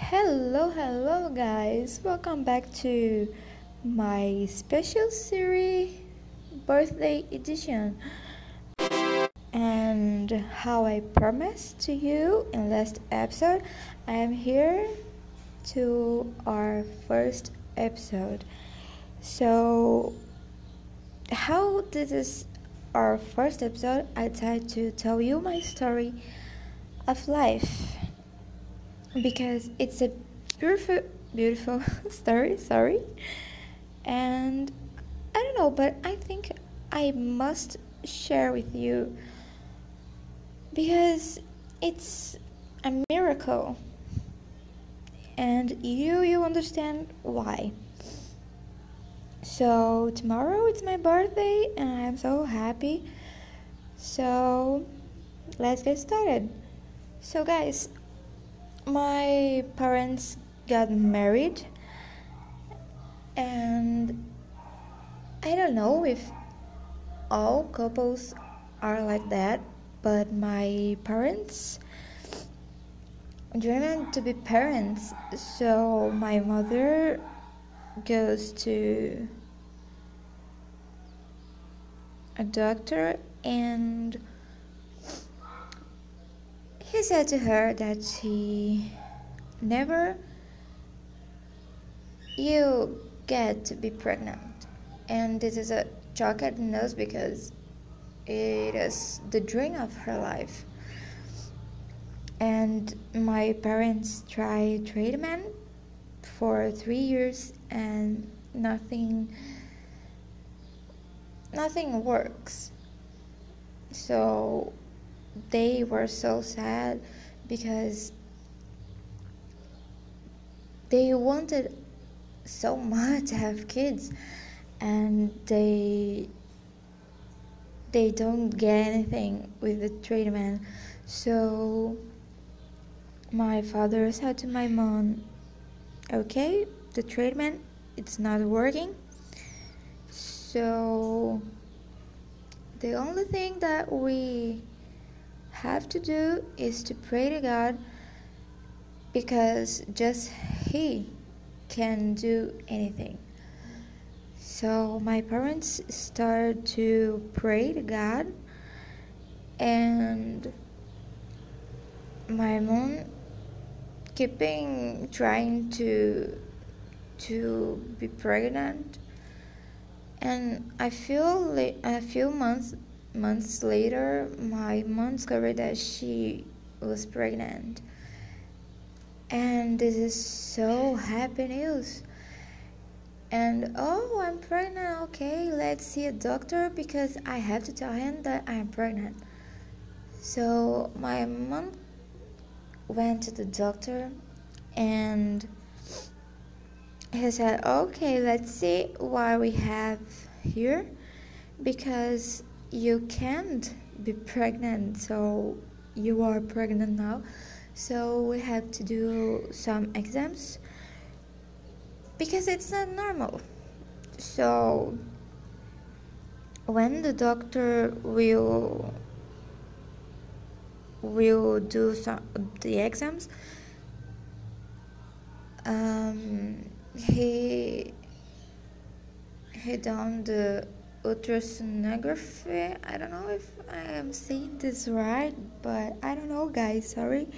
Hello, guys. Welcome back to my special series, birthday edition. And how I promised to you in last episode, I am here to our first episode. So, how this is our first episode, I tried to tell you my story of life because it's a beautiful story, and I don't know, but I think I must share with you because it's a miracle, and you understand why. So tomorrow it's my birthday and I am so happy. So let's get started. So guys, my parents got married, and I don't know if all couples are like that, but my parents dreamed to be parents. So my mother goes to a doctor, and he said to her that he never you get to be pregnant. And this is a shock at the nose because it is the dream of her life. And my parents tried treatment for 3 years and nothing works. So they were so sad because they wanted so much to have kids, and they don't get anything with the treatment. So my father said to my mom, okay, the treatment, it's not working, so the only thing that we have to do is to pray to God, because just He can do anything. So my parents started to pray to God, and my mom keeping trying to be pregnant, and I feel a few months later my mom discovered that she was pregnant, and this is so happy news. And oh, I'm pregnant, okay, let's see a doctor because I have to tell him that I'm pregnant. So my mom went to the doctor, and he said, okay, let's see what we have here, because you can't be pregnant, so you are pregnant now, so we have to do some exams because it's not normal. So when the doctor will do the exams, he done the ultrasonography. I don't know if I am saying this right, but I don't know, guys, sorry.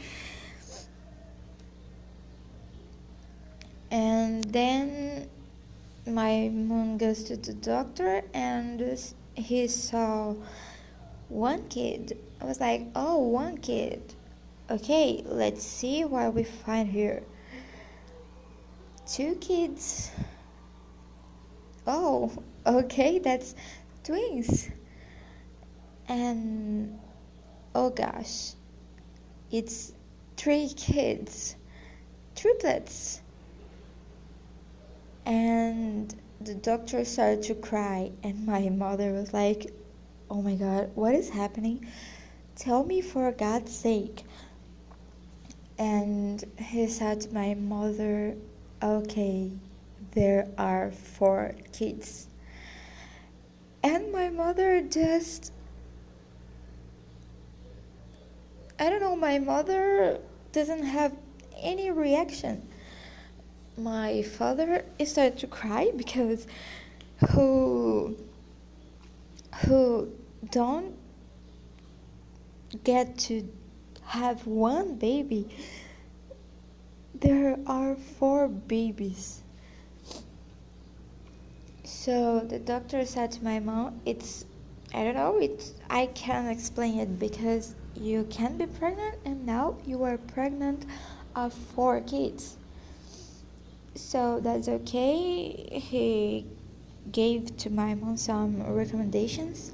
And then my mom goes to the doctor, and he saw one kid. I was like, oh, one kid. Okay, let's see what we find here. 2 kids. Oh, okay, that's twins. And oh gosh, it's 3 kids, triplets. And the doctor started to cry, and my mother was like, oh my God, what is happening? Tell me, for God's sake. And he said to my mother, okay, there are 4 kids. And my mother just, I don't know, my mother doesn't have any reaction. My father started to cry because who who don't get to have one baby, there are 4 babies. So the doctor said to my mom, I don't know, I can't explain it because you can be pregnant and now you are pregnant of 4 kids. So that's okay. He gave to my mom some recommendations,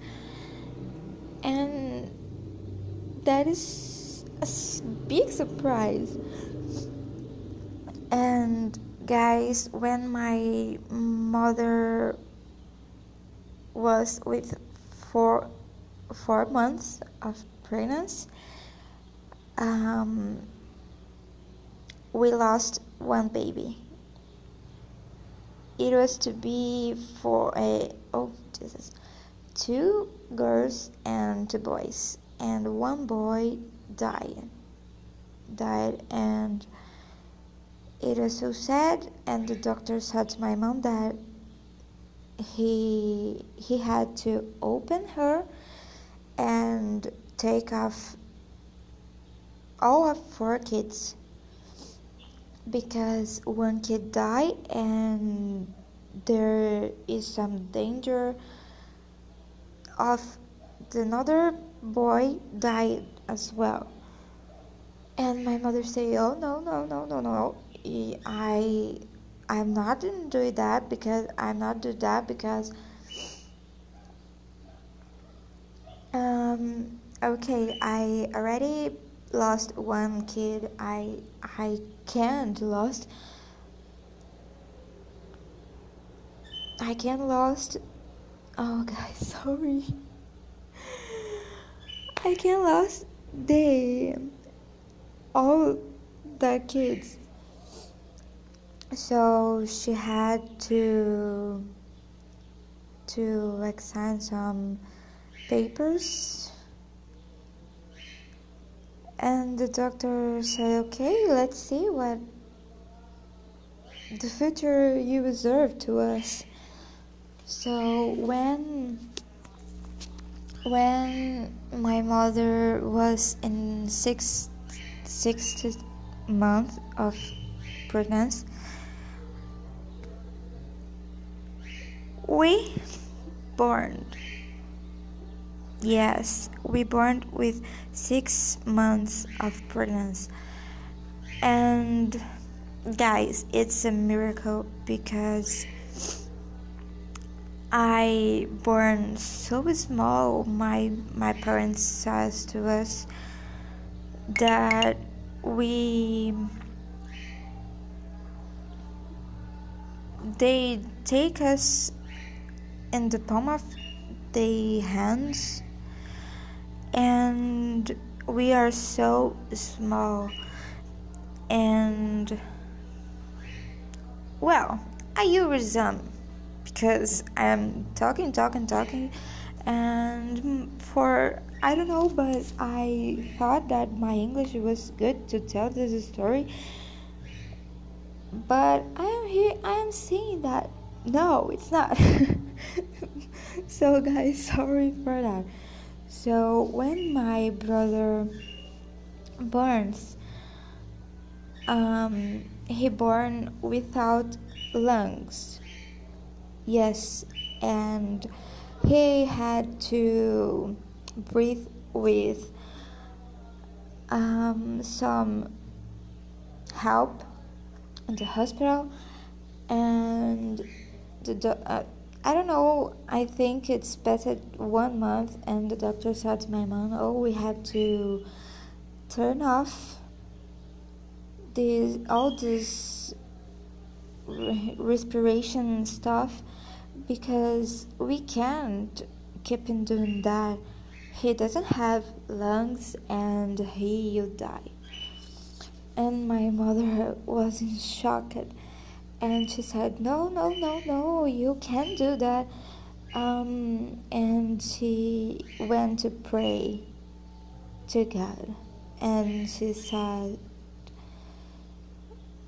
and that is a big surprise. And guys, when my mother was with 4 months of pregnancy, we lost one baby. It was to be for a 2 girls and 2 boys, and one boy died, and it was so sad. And the doctor said to my mom that he had to open her and take off all of 4 kids because one kid died and there is some danger of another boy died as well. And my mother said, oh, no, I'm not doing that because okay, I already lost one kid. I can't lost. Oh guys, sorry. I can't lost all the kids. So she had to like sign some papers, and the doctor said, okay, let's see what the future you reserve to us. So when my mother was in sixth month of pregnancy, we born. Yes, we born with 6 months of pregnancy. And guys, it's a miracle because I born so small. My parents says to us that they take us in the palm of their hands, and we are so small. And well, I will resume because I'm talking, and for I don't know, but I thought that my English was good to tell this story. But I am seeing that no, it's not. So guys, sorry for that. So when my brother burns, he born without lungs. Yes, and he had to breathe with some help in the hospital, and I don't know, I think it's better 1 month, and the doctor said to my mom, oh, we have to turn off all this respiration stuff because we can't keep on doing that. He doesn't have lungs and he will die. And my mother was in shock, and she said, no, you can't do that. And she went to pray to God, and she said,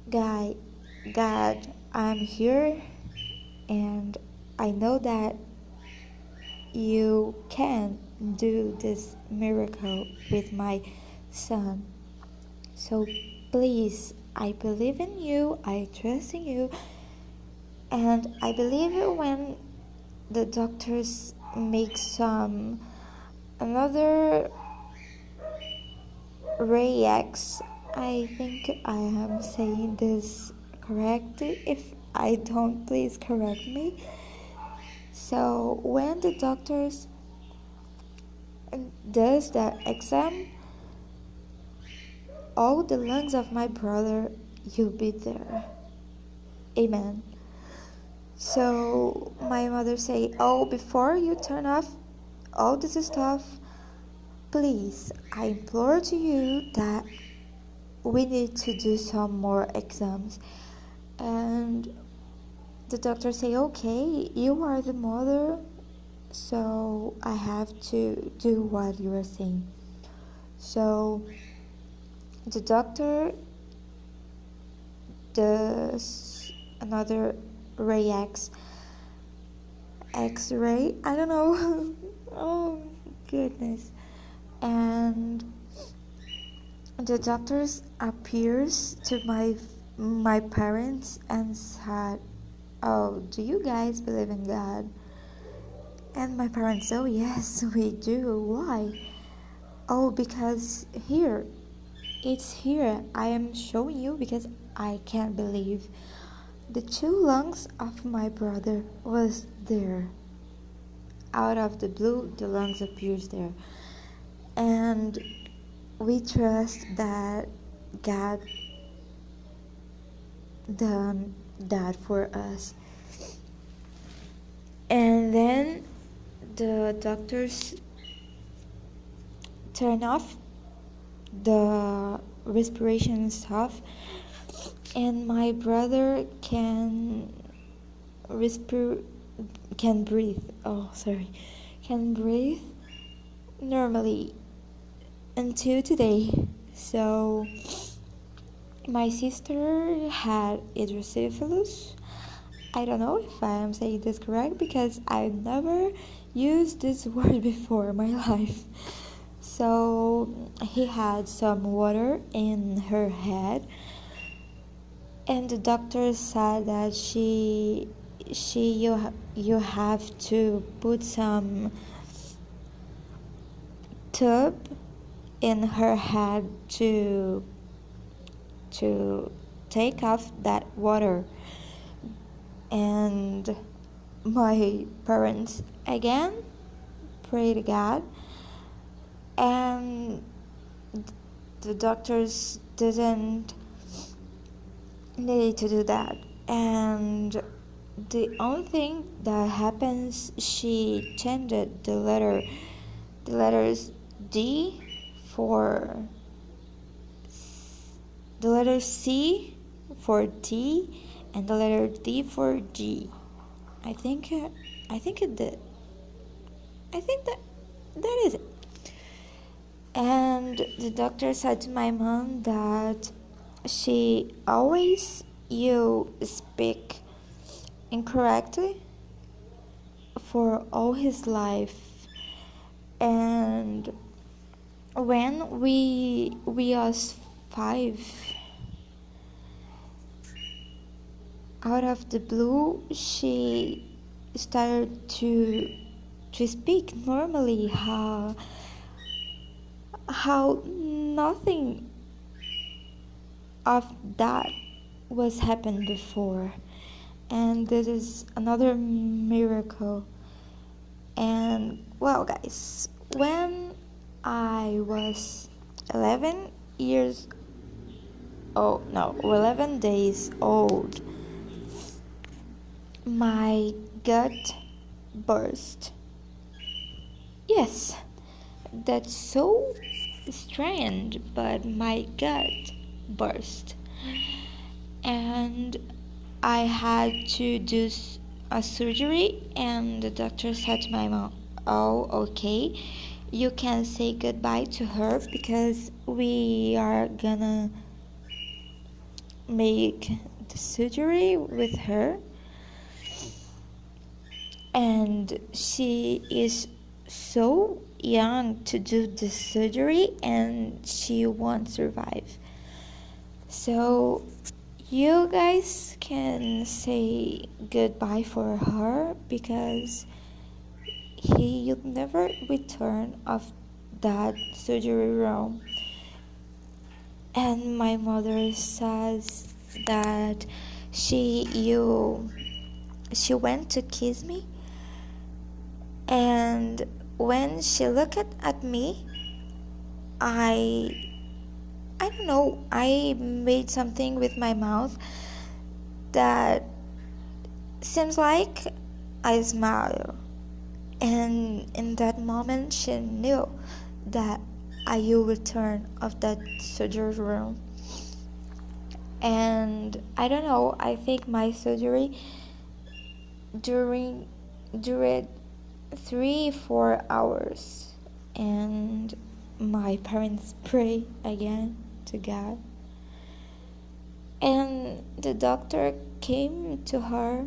God, God, I'm here, and I know that you can do this miracle with my son. So please, I believe in you, I trust in you, and I believe when the doctors make some another Ray X. I think I am saying this correctly. If I don't, please correct me. So when the doctors does that exam, all the lungs of my brother, you'll be there. Amen. So my mother say, "Oh, before you turn off all this stuff, please, I implore to you that we need to do some more exams." And the doctor say, "Okay, you are the mother, so I have to do what you are saying." So the doctor does another ray x-ray, I don't know. Oh goodness. And the doctors appears to my parents and said, "Oh, do you guys believe in God?" And my parents, "Oh yes, we do." "Why?" "Oh, because it's here. I am showing you because I can't believe." The two lungs of my brother was there. Out of the blue, the lungs appears there. And we trust that God done that for us. And then the doctors turn off the respiration stuff, and my brother can breathe. Oh, sorry, can breathe normally until today. So my sister had hydrocephalus. I don't know if I am saying this correct because I've never used this word before in my life. So he had some water in her head, and the doctor said that you have to put some tube in her head to take off that water. And my parents again pray to God, and the doctors didn't need to do that. And the only thing that happens, she changed the letters D for the letter C for T, and the letter D for G. I think it did. I think that is it. And the doctor said to my mom that she always you speak incorrectly for all his life. And when we was 5, out of the blue, she started to speak normally, how nothing of that was happened before. And this is another miracle. And well, guys, when I was 11 days old, my gut burst. Yes, that's so strange, but my gut burst. And I had to do a surgery, and the doctor said to my mom, "Oh, okay, you can say goodbye to her because we are gonna make the surgery with her, and she is so young to do the surgery and she won't survive. So you guys can say goodbye for her because he'll never return of that surgery room. And my mother says that she you she went to kiss me, and when she looked at me, I don't know, I made something with my mouth that seems like I smile. And in that moment, she knew that I will return of that surgery room. And I don't know, I think my surgery during dured 3-4 hours, and my parents pray again to God. And the doctor came to her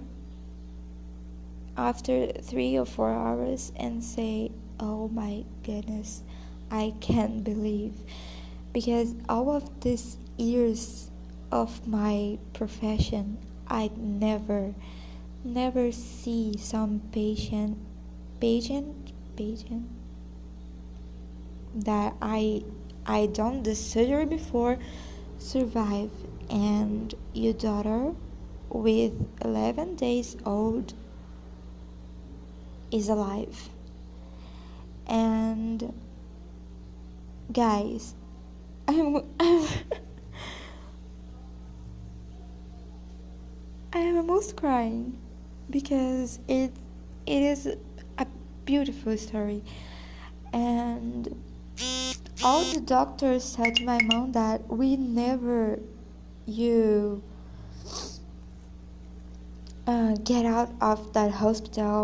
after 3 or 4 hours and say, "Oh my goodness, I can't believe, because all of these years of my profession, I'd never see some patient that I done the surgery before survive, and your daughter with 11 days old is alive." And guys, I'm I am almost crying because it is a beautiful story. And all the doctors said to my mom that we never you get out of that hospital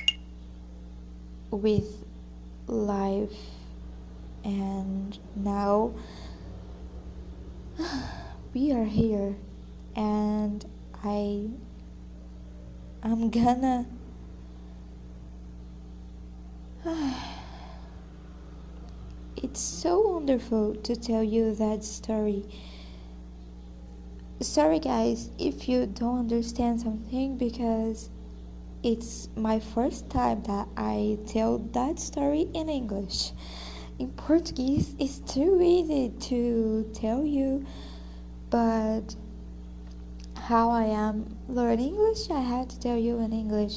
with life. And now we are here, and I'm gonna it's so wonderful to tell you that story. Sorry guys if you don't understand something, because it's my first time that I tell that story in English. In Portuguese it's too easy to tell you, but how I am learning English, I have to tell you in English.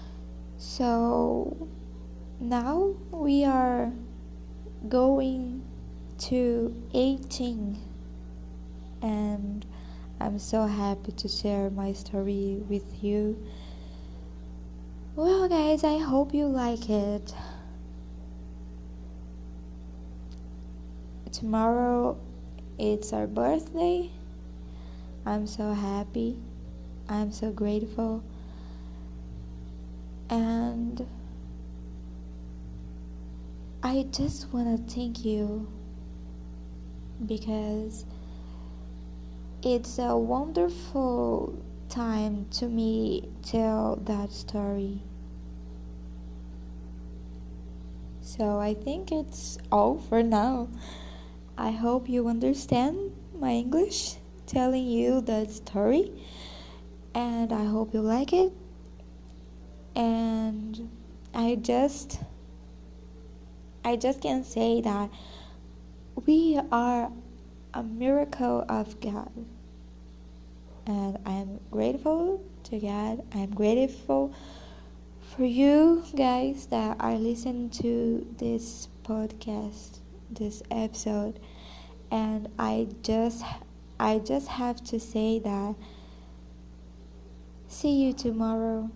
So now we are going to 18, and I'm so happy to share my story with you. Well guys, I hope you like it. Tomorrow it's our birthday. I'm so happy, I'm so grateful, and I just want to thank you, because it's a wonderful time to me tell that story. So I think it's all for now. I hope you understand my English telling you that story, and I hope you like it. And I just can say that we are a miracle of God, and I am grateful to God. I am grateful for you guys that are listening to this podcast, this episode. And I just have to say that see you tomorrow,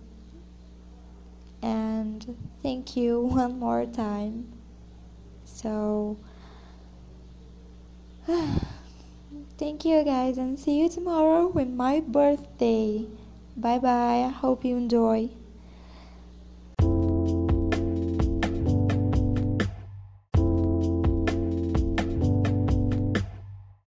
and thank you one more time. So thank you guys, and see you tomorrow with my birthday. Bye bye, I hope you enjoy.